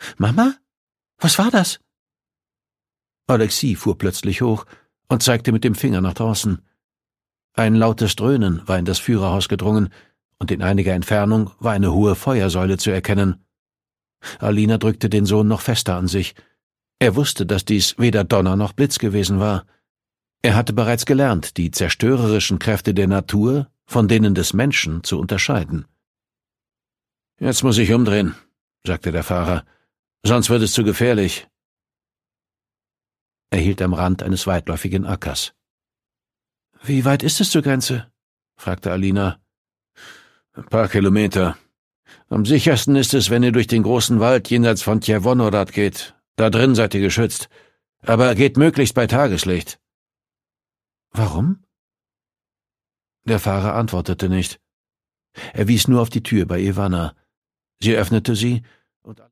Mama? Was war das?« Alexei fuhr plötzlich hoch und zeigte mit dem Finger nach draußen. Ein lautes Dröhnen war in das Führerhaus gedrungen, und in einiger Entfernung war eine hohe Feuersäule zu erkennen. Alina drückte den Sohn noch fester an sich. Er wusste, dass dies weder Donner noch Blitz gewesen war. Er hatte bereits gelernt, die zerstörerischen Kräfte der Natur von denen des Menschen zu unterscheiden. »Jetzt muss ich umdrehen«, sagte der Fahrer, »sonst wird es zu gefährlich.« Er hielt am Rand eines weitläufigen Ackers. »Wie weit ist es zur Grenze?« fragte Alina. »Ein paar Kilometer. Am sichersten ist es, wenn ihr durch den großen Wald jenseits von Tjervonorad geht. Da drin seid ihr geschützt. Aber geht möglichst bei Tageslicht.« »Warum?« Der Fahrer antwortete nicht. Er wies nur auf die Tür bei Ivana. Sie öffnete sie, und